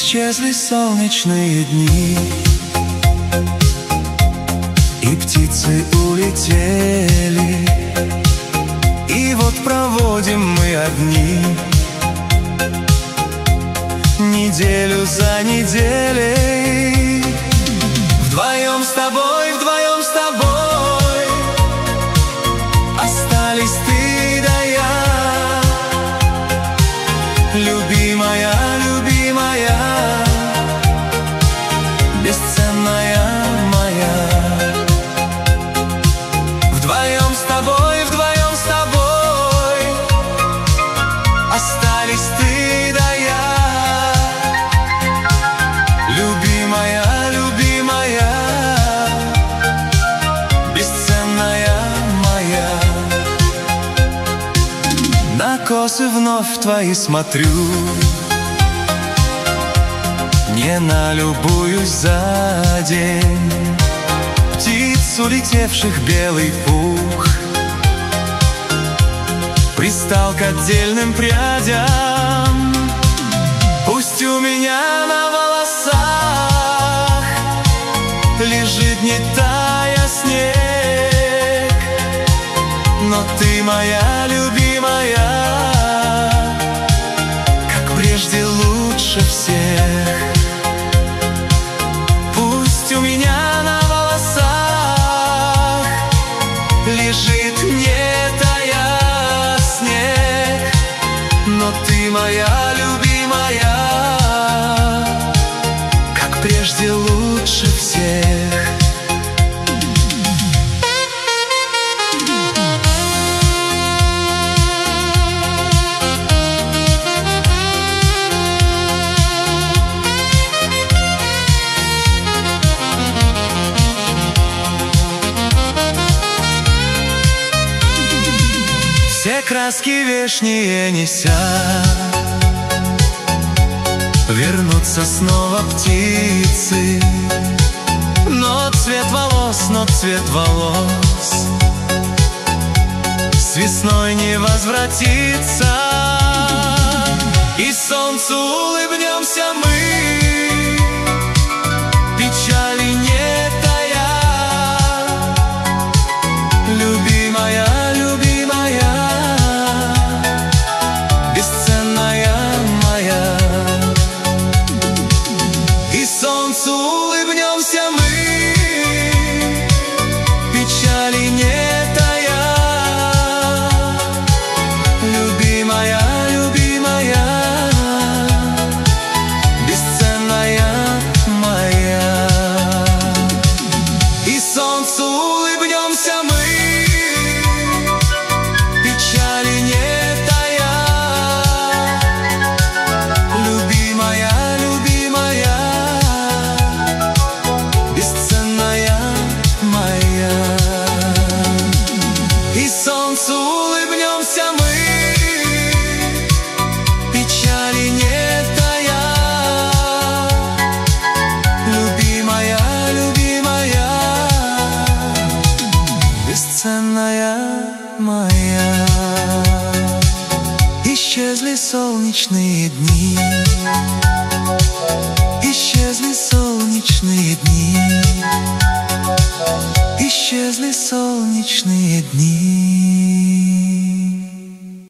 Исчезли солнечные дни, и птицы улетели, и вот проводим мы одни неделю за неделей. Вдвоем с тобой, вдвоем с тобой остались ты да я. Любимая, любимая, бесценная моя. Вдвоем с тобой, вдвоем с тобой остались ты да я. Любимая, любимая, бесценная моя. На косы вновь твои смотрю, не налюбуюсь за день. Птиц, улетевших белый пух, пристал к отдельным прядям. Пусть у меня на волосах лежит, не тая, снег, но ты моя любимая, как прежде, лучше всех. Пусть у меня на волосах лежит, не тая, снег, но ты моя любимая, как прежде, лучше всех. Все краски вешние неся, вернутся снова птицы. Но цвет волос с весной не возвратится. И солнцу улыбнемся мы, печали не тая. Любимая, любимая, бесценная моя. И солнцу улыбнемся мы, печали не тая. Любимая, любимая, бесценная моя. И солнцу улыбнемся мы, печали не тая. Любимая, любимая, бесценная моя. И солнцу улыбнемся мы, печали не тая. Любимая, любимая, бесценная моя. Исчезли солнечные дни, исчезли солнечные дни, исчезли солнечные дни.